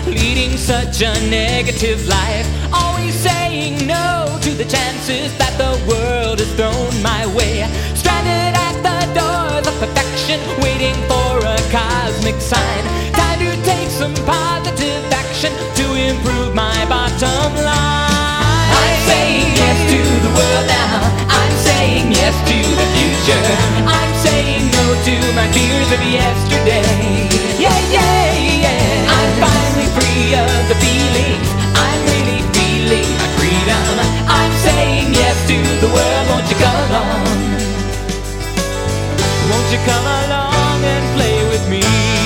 leading such a negative life, always saying no to the chances that the world has thrown my way. Stranded at the doors of perfection, waiting for a cosmic sign. Time to take some positive action to improve my bottom line. I'm saying yes to the world now. I'm saying yes to the future. I'm saying no to my fears of yesterday. Yeah, yeah, yeah. I'm finally free of the feelings. I'm really feeling my freedom. I'm saying yes to the world. Won't you come along? Won't you come along and play with me?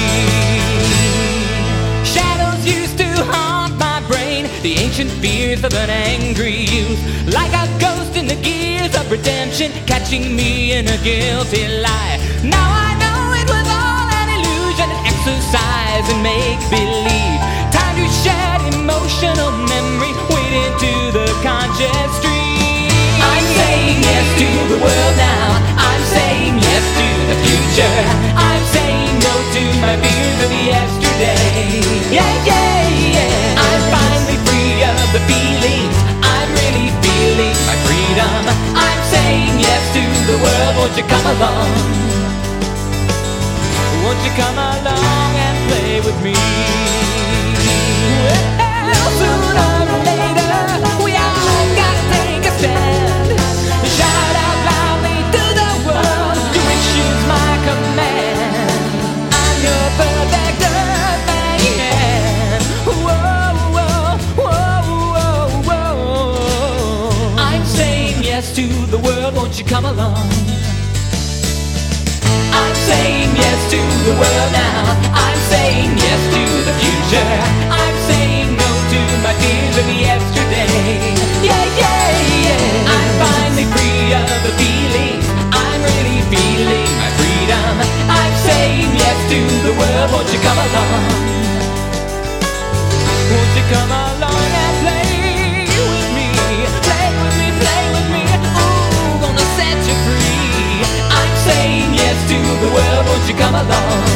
Shadows used to haunt my brain, the ancient fears of an angry youth, like a ghost in the gears of redemption, catching me in a guilty lie. Now I know it was all an illusion, an exercise in make-believe. Time to shed emotional memory, wade into the conscious stream. I'm saying yes to the world now. I'm saying yes to the future. I'm saying no to my fears of yesterday. Yeah, yeah, yeah. I'm finally free of the feelings. I'm really feeling my freedom. I'm saying yes to the world. Won't you come along? Won't you come along and play with me? Well, sooner or later, we all gotta take a stand. Shout out loudly to the world, to issues my command. I'm your perfect earth man. Whoa, whoa, whoa, whoa, whoa. I'm saying yes to the world, won't you come along? I'm saying yes to the world now. I'm saying yes to the future. I'm saying no to my fears of yesterday. Yeah, yeah, yeah. I'm finally free of the feelings. I'm really feeling my freedom. I'm saying yes to the world. Won't you come along? Won't you come along and play with me? Play with me, play with me. Ooh, gonna set you free. I'm saying yes to the world. Won't you come along?